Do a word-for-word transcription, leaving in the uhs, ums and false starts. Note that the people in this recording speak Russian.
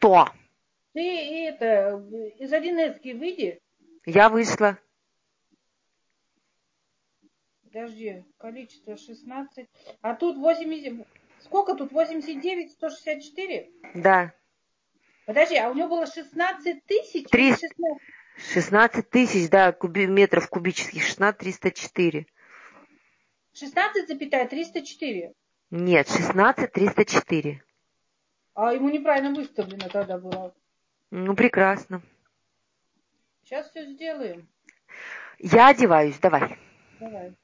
Что? Ты это, из один эс выйди. Я вышла. Подожди, количество шестнадцать. А тут восемьдесят. Сколько тут? восемьдесят девять, сто шестьдесят четыре? Да. Подожди, а у него было шестнадцать тысяч или триста. шестнадцать? шестнадцать тысяч, да, куби... метров кубических. шестнадцать триста четыре. шестнадцать запятая триста четыре. Нет, шестнадцать триста четыре. А ему неправильно выставлено тогда было. Ну, прекрасно. Сейчас все сделаем. Я одеваюсь, давай. Давай.